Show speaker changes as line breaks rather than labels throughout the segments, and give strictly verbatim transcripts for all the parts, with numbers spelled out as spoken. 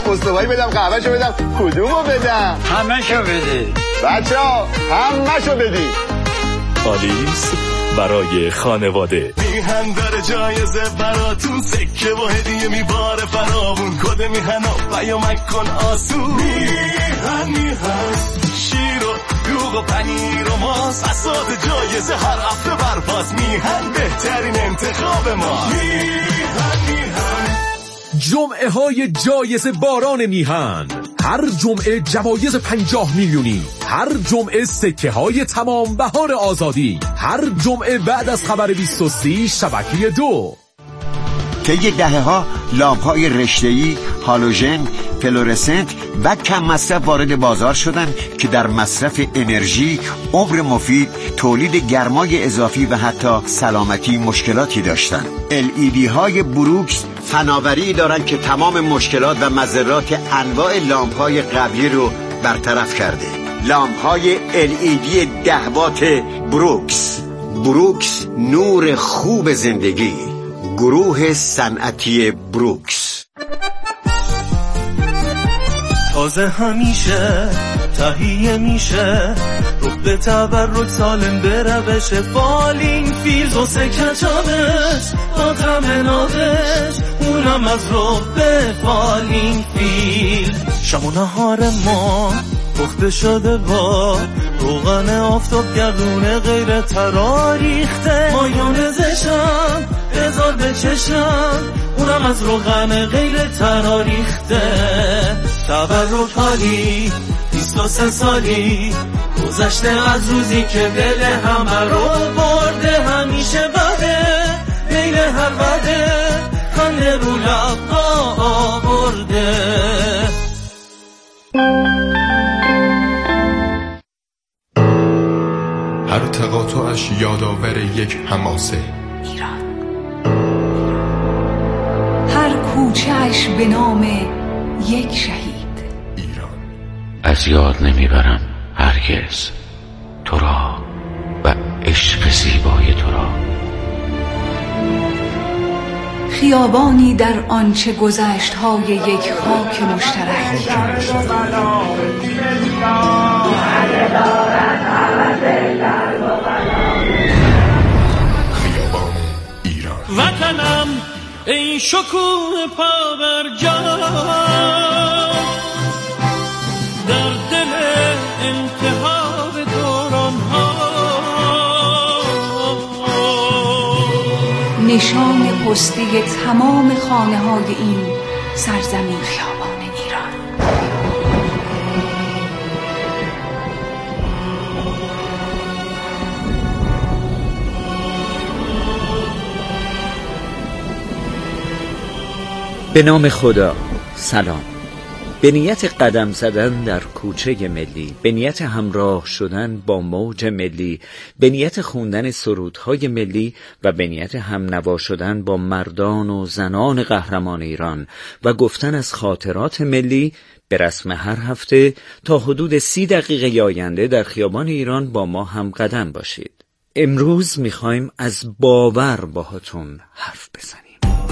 مصطفی بدم قهوه‌شو بدم کدومو بدم؟
همه‌شو بده
بچه‌ها همه‌شو بدی.
آلیس برای خانواده
میهن داره جایزه براتون، سکه و هدیه میباره فراوون، کد میهن و پیامک کن آسون. میهن میهن شیر و دوغ و پنیر و ماست، اساد جایزه هر هفته برپاس. میهن بهترین انتخاب ما. میهن میهن
جمعه های جایزه باران میهن، هر جمعه جوایز پنجاه میلیونی، هر جمعه سکه های تمام بهار آزادی، هر جمعه بعد از خبر بیست و سه شبکه دو.
طی دهه ها لامپ های رشته‌ای، هالوژن، فلورسنت و کم مصرف وارد بازار شدند که در مصرف انرژی، عمر مفید، تولید گرمای اضافی و حتی سلامتی مشکلاتی داشتند. ال ای دی های بروکس فناوری دارند که تمام مشکلات و مضرات انواع لامپ های قبلی رو برطرف کرده. لامپ های ال ای دی ده وات بروکس. بروکس، نور خوب زندگی. گروه صنعتی بروکس.
تازه همیشه تهیه میشه، رو به تبرک سالم به روش فالین فیلز و سکچابش با طعم نازش، اونم از رو به فالین فیلز. شب و نهار ما پخته شده با روغن آفتاب گردونه غیر تراریخته، مایونزشم بذار بچشم، اونم از روغن غیر تراریخته. تبرک حالی بیست و سه سالی گذشته از روزی که دل همه رو برده، همیشه بده میل هر بده، خنده رو لب آورده.
هر تقاطعش یادآور یک حماسه.
ایران. هر کوچه‌اش به نام یک شهید.
ایران.
از یاد نمیبرم هرگز تو را و عشق زیبای تو را.
خیابانی در آنچه گذشت های یک خاک مشترک.
خیابان ایران.
وطنم ای شکوه پابرجا، در دل انتها دوران ها،
نشان پستی تمام خانه های این سرزمین. خیابان ایران.
به نام خدا. سلام. به نیت قدم زدن در کوچه ملی، به نیت همراه شدن با موج ملی، به نیت خوندن سرودهای ملی و به نیت همنوا شدن با مردان و زنان قهرمان ایران و گفتن از خاطرات ملی، به رسم هر هفته تا حدود سی دقیقه آینده در خیابان ایران با ما هم قدم باشید. امروز میخوایم از باور باهاتون حرف بزنیم.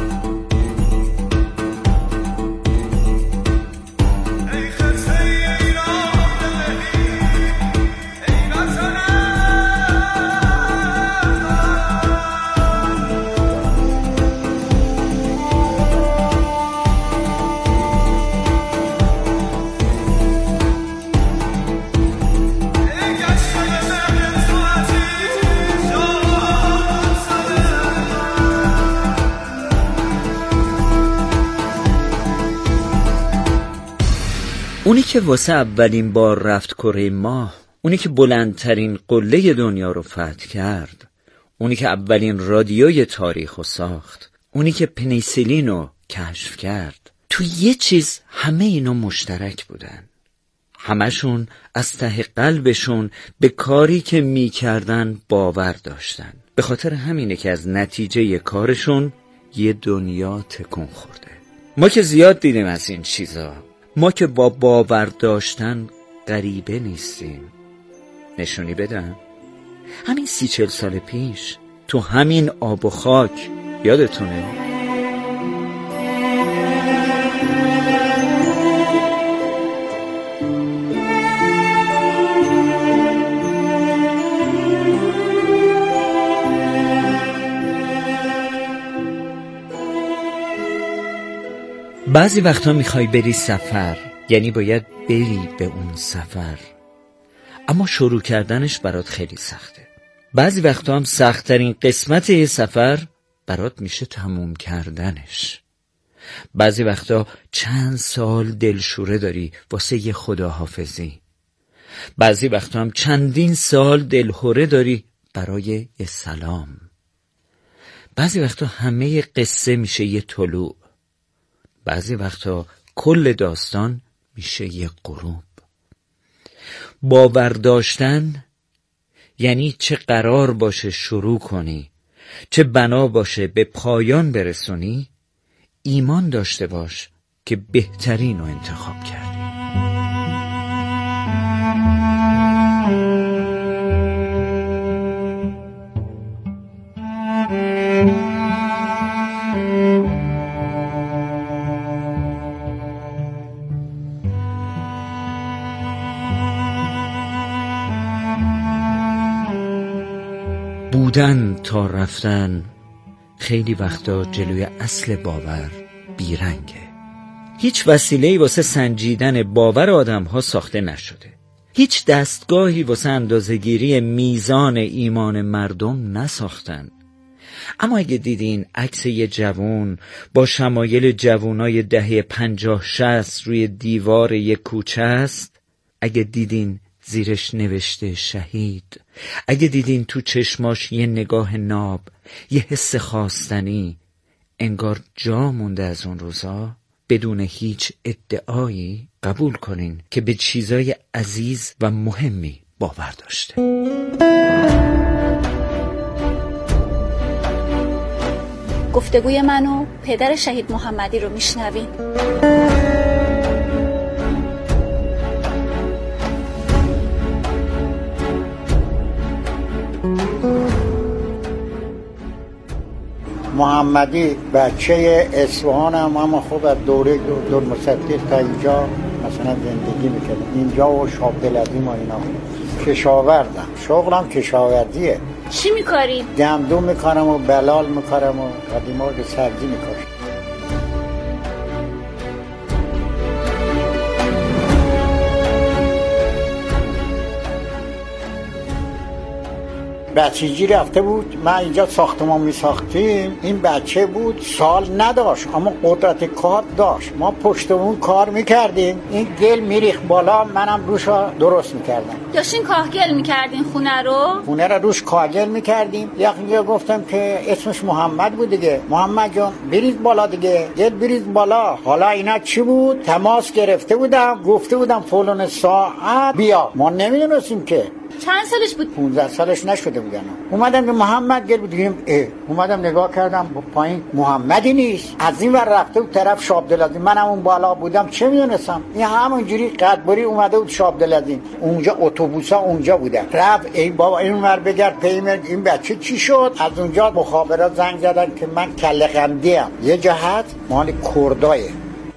اونی که واسه اولین بار رفت کره ماه، اونی که بلندترین قله دنیا رو فتح کرد، اونی که اولین رادیوی تاریخ رو ساخت، اونی که پنیسیلین رو کشف کرد، تو یه چیز همه اینا مشترک بودن. همشون از ته قلبشون به کاری که میکردن باور داشتن. به خاطر همینه که از نتیجه کارشون یه دنیا تکون خورده. ما که زیاد دیدیم از این چیزا. ما که با باور داشتن غریبه نیستیم. نشونی بدم؟ همین سی چل سال پیش تو همین آب و خاک، یادتونه؟ بعضی وقتا میخوای بری سفر، یعنی باید بری به اون سفر، اما شروع کردنش برات خیلی سخته. بعضی وقتا هم سخت‌ترین قسمت یه سفر برات میشه تموم کردنش. بعضی وقتا چند سال دلشوره داری واسه یه خداحافظی. بعضی وقتا هم چندین سال دلهوره داری برای یه سلام. بعضی وقتا همه قصه میشه یه طلوع. بعضی وقتا کل داستان میشه یه غروب. باور داشتن یعنی چه قرار باشه شروع کنی، چه بنا باشه به پایان برسونی. ایمان داشته باش که بهترین رو انتخاب کردی. بودن تا رفتن خیلی وقتا جلوی اصل باور بیرنگه. هیچ وسیله‌ای واسه سنجیدن باور آدم ها ساخته نشده. هیچ دستگاهی واسه اندازه‌گیری میزان ایمان مردم نساختن. اما اگه دیدین عکس یه جوون با شمایل جوونای دهه پنجاه شصت روی دیوار یه کوچه است، اگه دیدین زیرش نوشته شهید، اگه دیدین تو چشماش یه نگاه ناب، یه حس خواستنی، انگار جا مونده از اون روزا، بدون هیچ ادعایی قبول کنین که به چیزای عزیز و مهمی باور داشته.
گفتگوی منو پدر شهید محمدی رو میشنوین.
محمدی بچه اصفهان هم، اما خوب از دوره دور مصدق تا اینجا مثلا زندگی میکنه. اینجا و شابدلعظیم و اینا کشاوردم، شغلم کشاورزیه.
چی میکاری؟
گندم میکارم و بلال میکارم و قدیما که سبزی میکارم. بچگی رفته بود، من اینجا ساختمان می ساختیم، این بچه بود سال نداشت اما قدرت کار داشت. ما پشت اون کار میکردیم، این گل میریخ بالا، منم روش درست میکردم.
داشتین کاهگل میکردین خونه رو؟
خونه رو روش کاهگل میکردیم. یکی گفتم که اسمش محمد بود دیگه، محمد جان بریز بالا دیگه، گل بریز بالا. حالا اینا چی بود؟ تماس گرفته بودم، گفته بودم فلان ساعت بیا. ما نمیدونستیم که.
چند سالش بود؟
پونزده سالش نشده بودن. اومدم که محمد گل بود دیدیم، اه اومدم نگاه کردم پایین محمدی نیست. از این ور رفته بود طرف شابدلعظیم، منم اون بالا بودم چه میدونستم. این همونجوری قدبری اومده بود شابدلعظیم، اونجا اتوبوسا اونجا بودن. رفت ای بابا این ور بگرد پیمر این بچه چی شد. از اونجا مخابرات زنگ زدن که من کله قندی ام، یه جهت مال کردایه.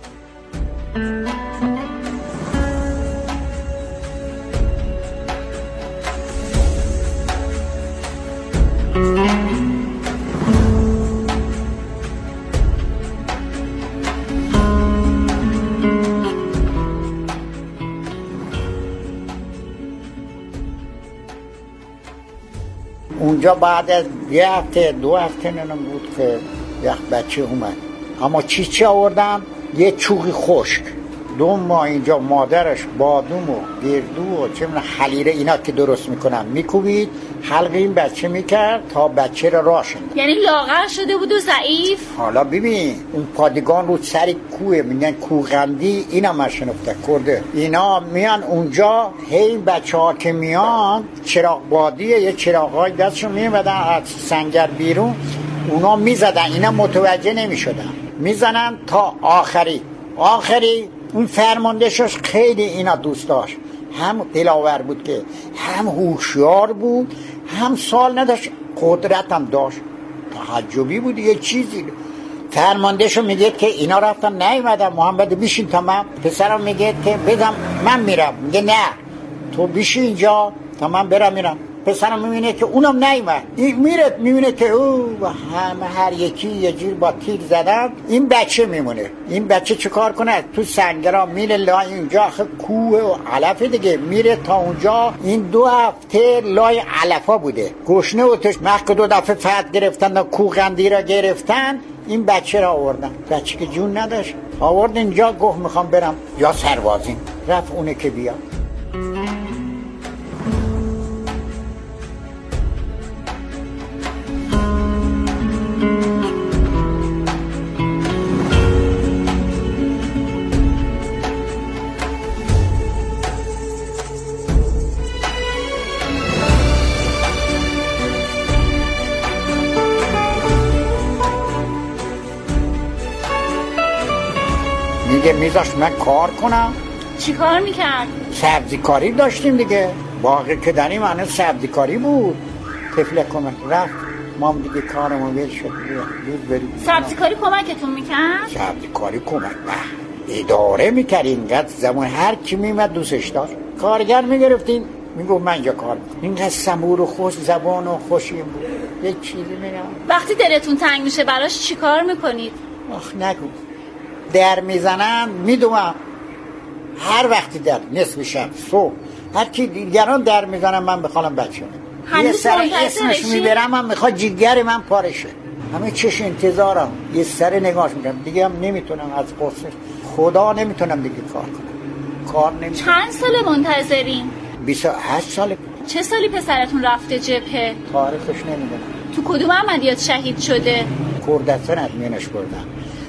اونجا بعد از یه هفته دو هفته ننم بود که یک بچه اومد، اما چی چی آوردم؟ یه چوغی خشک. دو ماه اینجا مادرش بادوم و گردو و چه من حلیره اینا که درست میکنم میکوبید، حلقه این بچه میکرد تا بچه را راشن.
یعنی لاغر شده بود و ضعیف.
حالا ببین اون پادگان رو سر کوه میگن کوغندی، اینا من شنفته کرده. اینا میان اونجا، هی بچه ها که میان چراغ بادیه، یه چراغ های دستشون میمدن از سنگر بیرون، اونا میزدن، اینا متوجه نمیشدن، میزنن تا آخری. آخری اون فرماندهشش خیلی اینا دوست داشت، هم دلاور بود که هم هوشیار بود، هم سال نداشت، قدرت هم داشت، تعجبی بود. یه چیزی فرماندهشو میگه که اینا رفتن نیومدن، محمد بیشین تا من. پسرم میگه که بدم من میرم، میگه نه تو بیشی اینجا تا من برم میرم. پسرم میبینه که اونم نیومد، این میره میبینه که او همه هر یکی یه جور با تیر زدن. این بچه میمونه. این بچه چه کار کنه؟ تو سنگرا میره لای اینجا کوه و علف دیگه، میره تا اونجا. این دو هفته لای علفا بوده، گشنه و تش مخک دو دفعه فت گرفتن و کوه قندی را گرفتن. این بچه را آوردن، بچه که جون نداشت آورد اینجا، گفت میخوام برم یا سربازی. رفت اونه که بیا. میگه میذاشت من کار کنم.
چی کار میکرد؟
سبزی کاری داشتیم دیگه، باقی که داریم هنوز سبزی کاری بود. طفل کمک رفت، ما هم دیگه کارمون ول شد. دود بریم.
سبزی کاری کمکتون میکرد؟
سبزی کاری کمک به اداره میکرد. اینقدر زمان هر کی میمد دوستش داشت. کارگر میگرفتین میگفت من اینجا کار میکنم. اینقدر صبور و خوش زبان و خوشیم بود. یک چیزی میگم،
وقتی دلتون تنگ میشه براش چی کار میکنید؟
آخ نگو. در میزنن میدونم، هر وقتی در نصف شب صبح هر کی دیگران در میزنن من بخوام بچه یه سر اسمش میبرم، من میخواد جیگر من پارشه. همه چش انتظارم، یه سر نگاش میکنم دیگه، هم نمیتونم از قصه خدا نمیتونم دیگه کار کنم. کار نمیتونم.
چند سال منتظرین؟
بیست و هشت ساله.
چه سالی پسرتون رفته جبهه؟
تاریخش نمیدونم.
تو کدوم عملیات شهید شده؟
کردستان ادمینش بردن.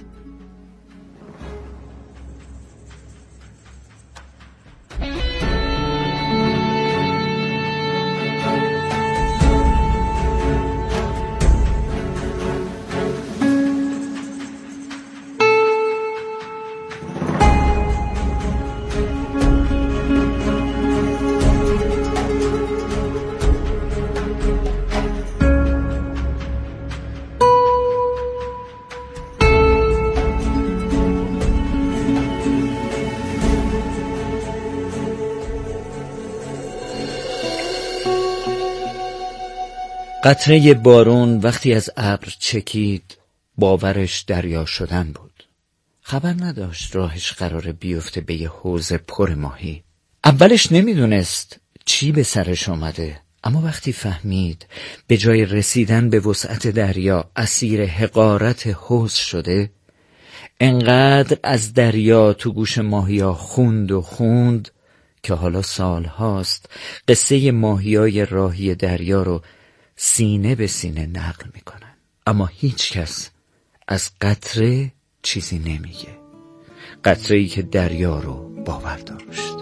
قطره بارون وقتی از ابر چکید باورش دریا شدن بود. خبر نداشت راهش قراره بیفته به یه حوض پر ماهی. اولش نمیدونست چی به سرش آمده، اما وقتی فهمید به جای رسیدن به وسعت دریا اسیر حقارت حوض شده، انقدر از دریا تو گوش ماهیا خوند و خوند که حالا سال هاست قصه ماهیای راهی دریا رو سینه به سینه نقل میکنن، اما هیچ کس از قطره چیزی نمیگه. قطره‌ای که دریا رو باور داشت.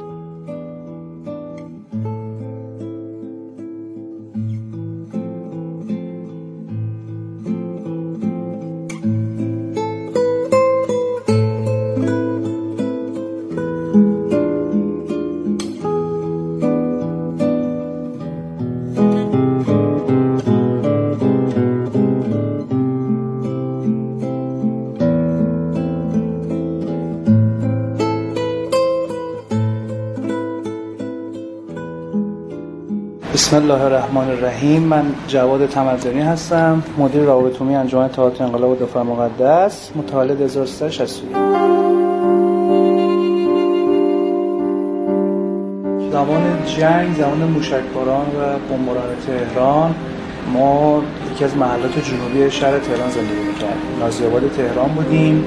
بسم الله الرحمن الرحیم. من جواد تمدنی هستم، مدیر روابط عمومی انجمن اتحادیه انقلاب و دفاع مقدس، متولد هزار و سیصد و شصت و یک. زمان جنگ، زمان موشکباران و بمباران تهران، ما یکی از محلات جنوبی شهر تهران زندگی می‌کردیم. نازی آباد تهران بودیم.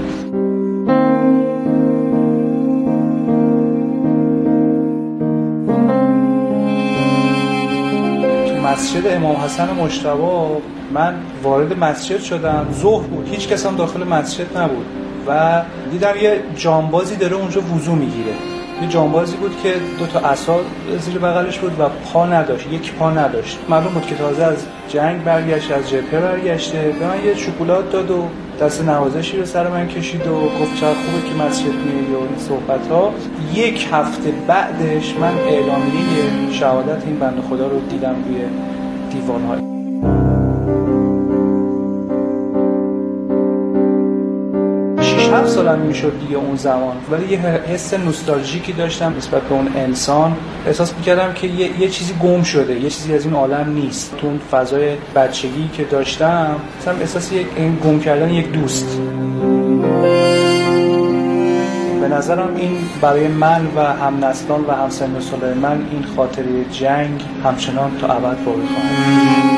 مسجد امام حسن مجتبی من وارد مسجد شدم، ظهر بود، هیچ کس هم داخل مسجد نبود و دیدم یه جانبازی داره اونجا وضو میگیره. یه جانبازی بود که دو تا عصا زیر بغلش بود و پا نداشت، یک پا نداشت. معلوم بود که تازه از جنگ برگشته، از جبهه برگشته. به من یه شکلات داد و دست نوازشی رو سر من کشید و گفت چقدر خوبه که مسجد میای و این صحبت ها. یک هفته بعدش من اعلامیه شهادت این بنده خدا رو دیدم روی دیوان‌ها. شش هفت سال بلند میشد دیگه اون زمان، ولی یه حس نوستالژیکی داشتم نسبت به اون انسان. احساس میکردم که یه, یه چیزی گم شده، یه چیزی از این عالم نیست. تو اون فضای بچگی که داشتم مثلا احساس یک این گم کردن یک دوست. به نظرم این برای من و هم نسلان و هم سن و سال من این خاطره جنگ همچنان تا ابد باقی خواهد.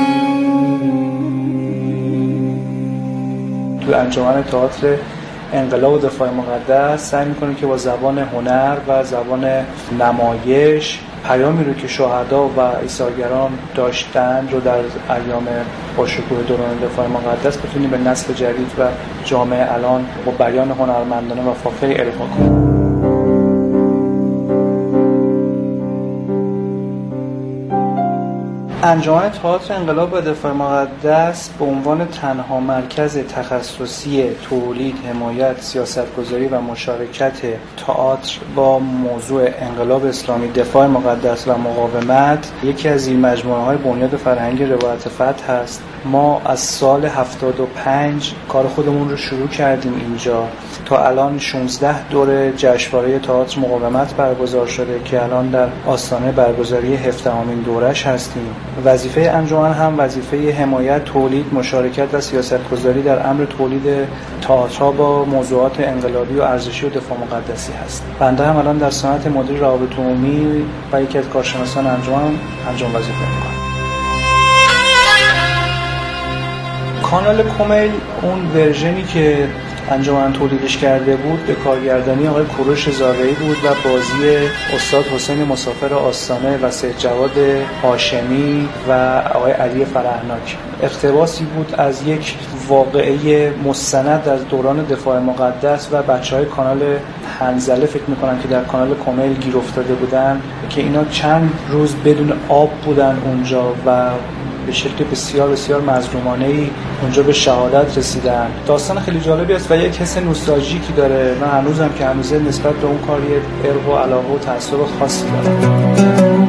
تو انجمن تئاتر انقلاب و دفاع مقدس سعی میکنه که با زبان هنر و زبان نمایش پیامی رو که شهدا و ایثارگران داشتن رو در ایام باشکوه دوران دفاع مقدس بتونیم به نسل جدید و جامعه الان با بیان هنرمندانه و فاخر القا کنیم. انجمن تئاتر انقلاب و دفاع مقدس به عنوان تنها مرکز تخصصی تولید، حمایت، سیاستگذاری و مشارکت تئاتر با موضوع انقلاب اسلامی، دفاع مقدس و مقاومت یکی از این مجموعه‌های بنیاد فرهنگی روایت فتح هست. ما از سال هفتاد و پنج کار خودمون رو شروع کردیم اینجا. تا الان شانزده دوره جشنواره تئاتر مقاومت برگزار شده که الان در آستانه برگزاری هفدهمین دورش هستیم. وظیفه انجمن هم وظیفه حمایت، تولید، مشارکت و سیاستگذاری در امر تولید تئاترها با موضوعات انقلابی و ارزشی و دفاع مقدسی هست. بنده هم الان در سمت مدیر روابط عمومی و یکی از کارشناسان انجمن انجام وظیفه می‌کنم. کانال کمیل اون ورژنی که انجمن تولیدش کرده بود به کارگردانی آقای کوروش زارعی بود و بازی استاد حسین مسافر آستانه و سید جواد هاشمی و آقای علی فرهناک. اقتباسی بود از یک واقعه مستند از دوران دفاع مقدس و بچهای کانال حنظله فکر میکنم که در کانال کمیل گیر افتاده بودن که اینا چند روز بدون آب بودن اونجا و به شکل بسیار بسیار مظلومانه‌ای اونجا به شهادت رسیدن. داستان خیلی جالبی است و یک حس نوستالژیکی داره. من هنوزم که هنوزه نسبت به اون کار یه عشق و علاقه و تعصب خاصی دارم.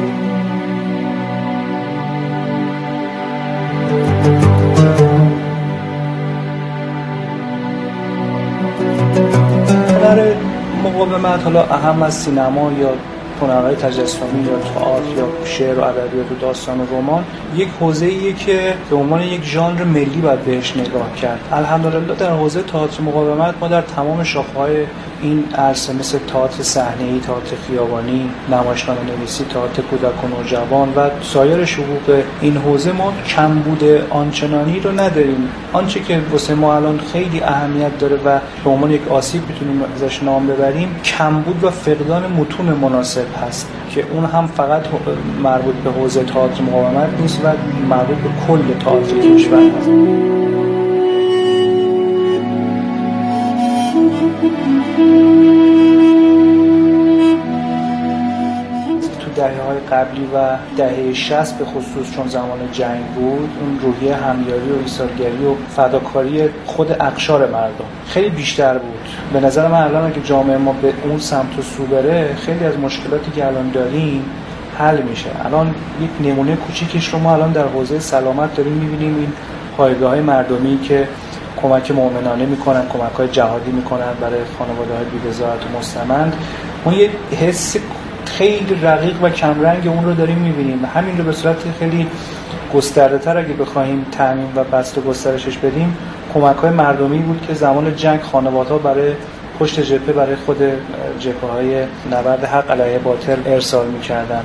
هنر مقاومت حالا اهم از سینما یا هنرهای تجسمی یا تئاتر یا شعر و ادبیات و داستان و رمان یک حوزه‌ایه که به عنوان یک ژانر ملی باید بهش نگاه کرد. الحمدلله در حوزه تئاتر مقاومت ما در تمام شاخه‌های این عرصه مثل تئاتر صحنه‌ای، تئاتر خیابانی، نمایشنامه نویسی، تئاتر کودک و نوجوان و سایر شقوق این حوزه ما کمبود آنچنانی رو نداریم. آنچه که واسه ما الان خیلی اهمیت داره و به عنوان یک آسیب میتونیم ازش نام ببریم کمبود و فقدان متون مناسب هست که اون هم فقط مربوط به حوزه تئاتر مقاومت نیست و مربوط به کل تئاتر کشور هست. تو دهه‌های قبلی و دهه شصت به خصوص چون زمان جنگ بود اون روحیه همیاری و ایثارگری و فداکاری خود اقشار مردم خیلی بیشتر بود. به نظر من الان اگه جامعه ما به اون سمت و سو بره خیلی از مشکلاتی که الان داریم حل میشه. الان یک نمونه کوچیکش رو ما الان در حوزه سلامت داریم میبینیم. این پایگاه‌های مردمی که کمک مومنانه میکنن، کمک‌های جهادی میکنن برای خانواده‌های بی‌بضاعت و مستمند. ما یه حس خیلی رقیق و کمرنگ اون رو داریم میبینیم. همین رو به صورت خیلی گسترده‌تر اگه بخوایم تعمیم و بسط و گسترشش بدیم کمک‌های مردمی بود که زمان جنگ خانواده‌ها برای پشت جبهه برای خود جبهه‌های نبرد حق علیه باطل ارسال می‌کردن.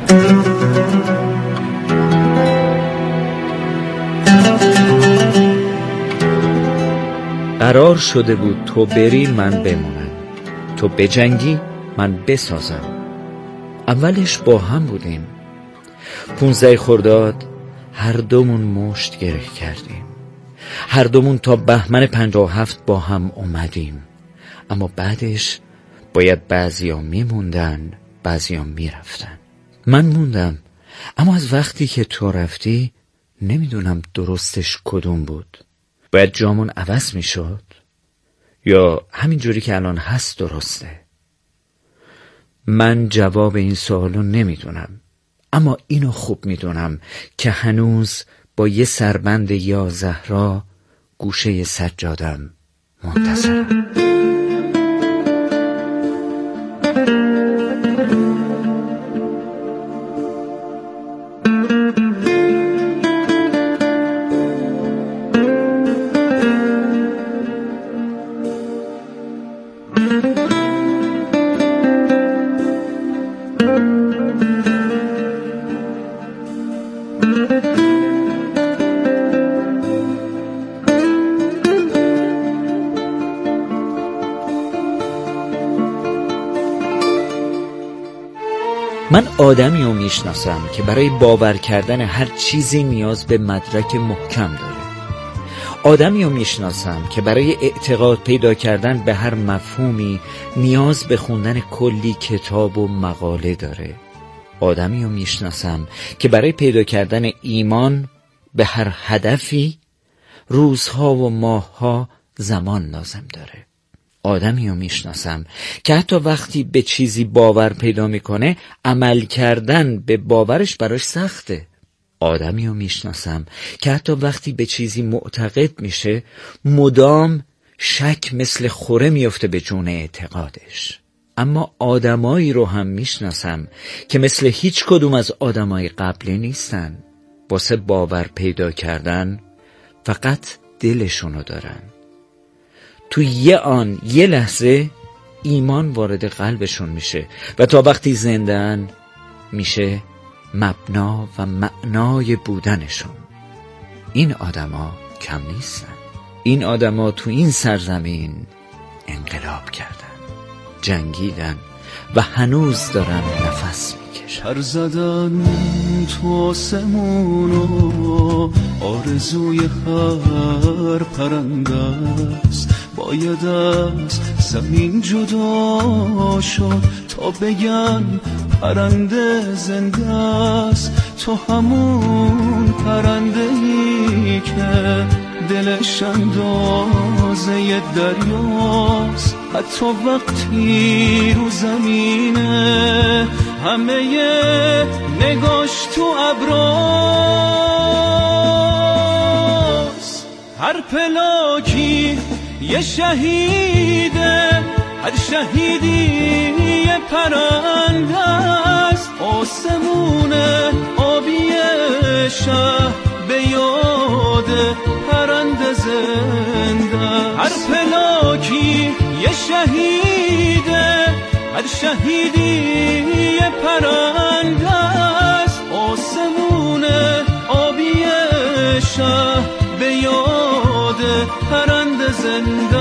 قرار شده بود تو بری من بمونم، تو بجنگی من بسازم. اولش با هم بودیم. پونزده خرداد هر دومون مشت گره کردیم. هر دومون تا بهمن پنجاه و هفت با هم اومدیم. اما بعدش باید بعضیا میموندن بعضیا میرفتن. من موندم، اما از وقتی که تو رفتی نمیدونم درستش کدوم بود. باید جامون عوض میشد یا همین جوری که الان هست درسته؟ من جواب این سوالو نمیدونم، اما اینو خوب میدونم که هنوز با یه سربند یا زهرا گوشه سجادم منتظرم. من آدمی رو میشناسم که برای باور کردن هر چیزی نیاز به مدرک محکم داره. آدمی رو میشناسم که برای اعتقاد پیدا کردن به هر مفهومی نیاز به خوندن کلی کتاب و مقاله داره. آدمی رو میشناسم که برای پیدا کردن ایمان به هر هدفی روزها و ماهها زمان لازم داره. آدمی رو میشناسم که حتی وقتی به چیزی باور پیدا میکنه عمل کردن به باورش براش سخته. آدمی رو میشناسم که حتی وقتی به چیزی معتقد میشه مدام شک مثل خوره میفته به جون اعتقادش. اما آدمایی رو هم میشناسم که مثل هیچ کدوم از آدمای قبلی نیستن. واسه باور پیدا کردن فقط دلشونو دارن. تو یه آن یه لحظه ایمان وارد قلبشون میشه و تا وقتی زنده‌ان میشه مبنا و معنای بودنشون. این آدما کم نیستن. این آدما تو این سرزمین انقلاب کردن، جنگیدن و هنوز دارن نفس میکشن.
پر زدن تو آسمونو آرزوی هر پرنده است. باید از زمین جدا شد تا بگن پرنده زنده است. تو همون پرنده ای که دلش اندازه دریاست. حتی وقتی رو زمینه همه نگاش تو ابراست. هر پلاکی یه شهیده، هر شهیدی یه پرنده است. آسمون آبی شهر به یاد پرنده زنده. هر پلاکی یه شهیده، هر شهیدی یه پرنده است. آسمون آبی شهر به یاد پرنده زنده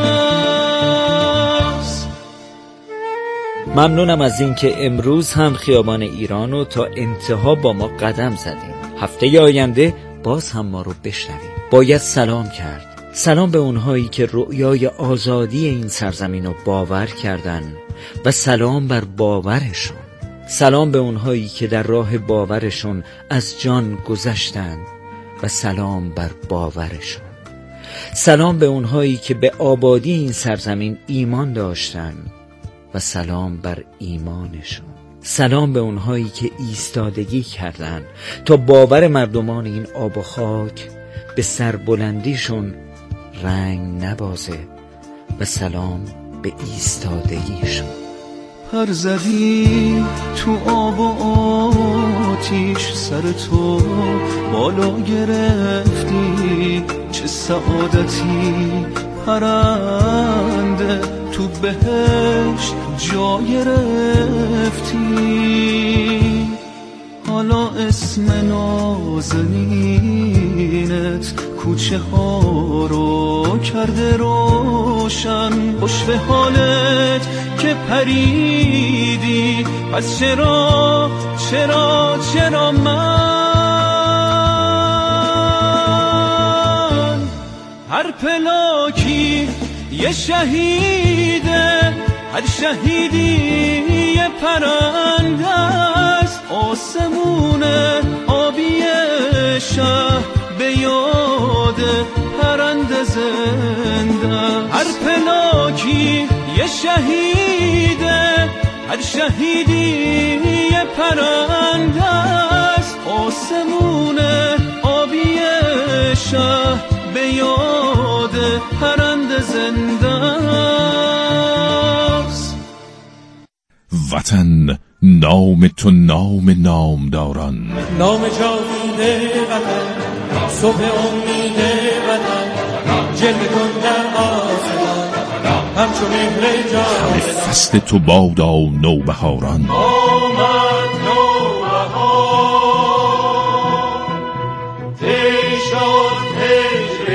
است.
ممنونم از این که امروز هم خیابان ایرانو تا انتها با ما قدم زدیم. هفته آینده باز هم ما رو بشنویم. باید سلام کرد. سلام به اونهایی که رؤیای آزادی این سرزمین رو باور کردن و سلام بر باورشون. سلام به اونهایی که در راه باورشون از جان گذشتن و سلام بر باورشون. سلام به اونهایی که به آبادی این سرزمین ایمان داشتن و سلام بر ایمانشون. سلام به اونهایی که ایستادگی کردن تا باور مردمان این آب و خاک به سربلندیشون رنگ نبازه و سلام به ایستادگیشون.
پر زدی تو آب و آتیش، سر تو بالا گرفتی، چه سعادتی پرنده تو بهشت جا گرفتی. حالا اسم نازنینت کوچه ها رو کرده روشن. خوش به حالت که پریدی، پس چرا چرا چرا من؟ هر پلاکی یه شهیده، هر شهیدی یه پرنده است. آسمون آبی شهر به یاد پرنده زنده. هر پلاکی یه شهیده، هر شهیدی یه پرنده است. آسمون آبی شهر به یاد پرنده زنده است.
وطن نام تو نام نامداران،
نام جاوید وطن، صبح امید وطن، جلوه کن در آسمان همچون مهر جان.
همه فصل تو بادا نوبهاران.
آمد نوبهار، تی شد هجر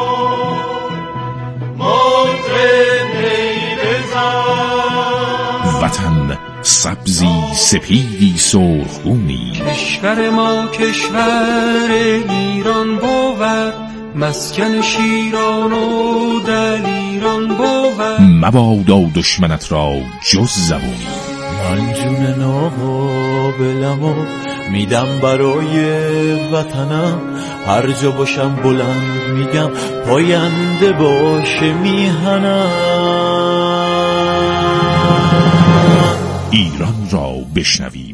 یار، مطرب نی بزن.
وطن سبزی سپیدی سرخگونی.
کشور ما کشور ایران بود، مسکن شیران و دلیران بود.
مبادا دشمنت را جز زبونی.
من جون ناقابلمو میدم برای وطنم، هر جا باشم بلند میگم پاینده باشه میهنم.
ایران را بشنویم.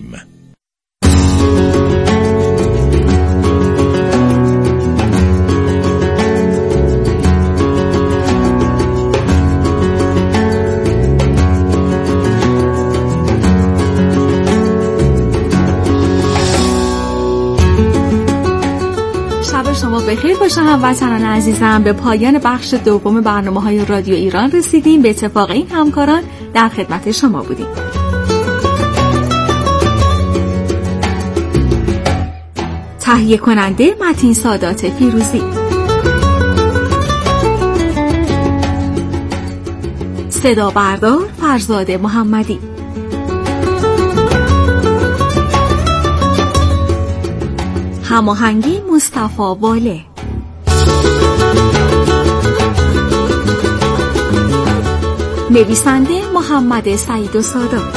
شما بخیر باشه هموطنان عزیزم. به پایان بخش دوم برنامه‌های رادیو ایران رسیدیم. به اتفاق این همکاران در خدمت شما بودیم. تهیه کننده متین سادات فیروزی، صدا بردار فرزاد محمدی، هماهنگی مصطفی واله، نویسنده محمد سعید سادات.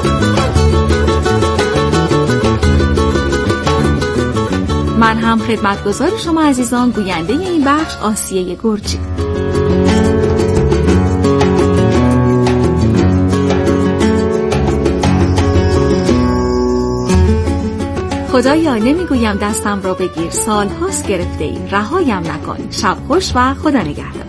من هم خدمتگزار شما عزیزان گوینده این بخش آسیه گرجی. خدایا نمیگویم دستم را بگیر، سال هاست گرفته ای، رهایم نکن. شب خوش و خدا نگهدار.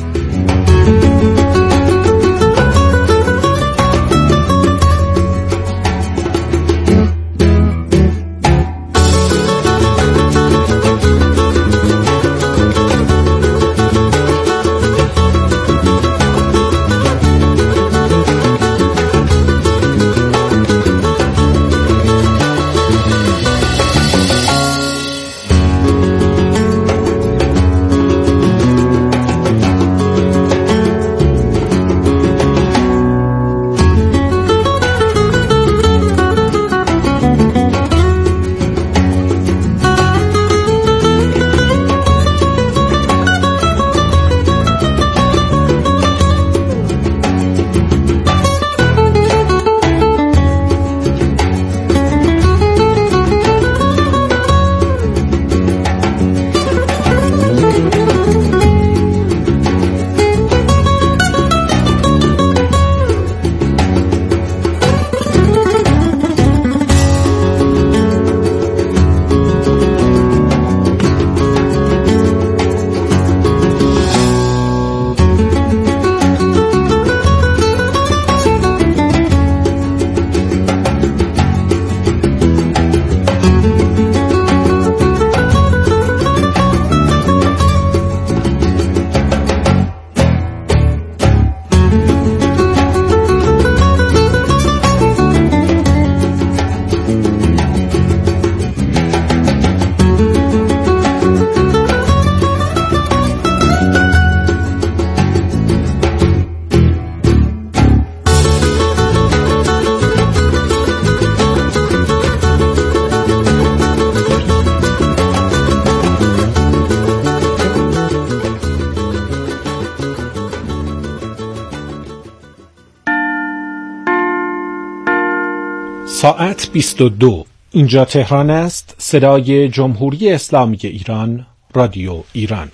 ساعت بیست و دو. اینجا تهران است. صدای جمهوری اسلامی ایران، رادیو ایران.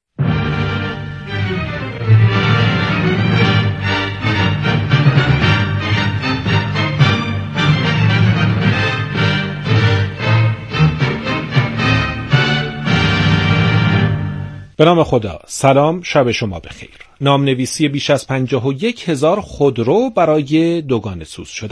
به نام خدا. سلام، شب شما بخیر. نام نویسی بیش از پنجاه و یک هزار خودرو برای دوگانه سوز شده